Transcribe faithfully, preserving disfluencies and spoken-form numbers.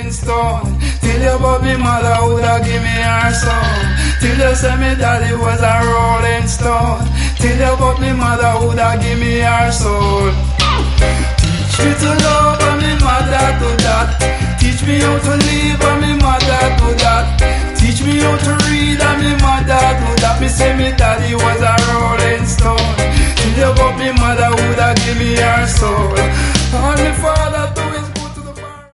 rolling stone. Tell you about me mother woulda give me her son. Tell you say me daddy was a rolling stone. Tell you about me mother woulda give me her soul. Teach me to love and me mother do that. Teach me how to live and me mother do that. Teach me how to read and me mother do that. Me say me daddy was a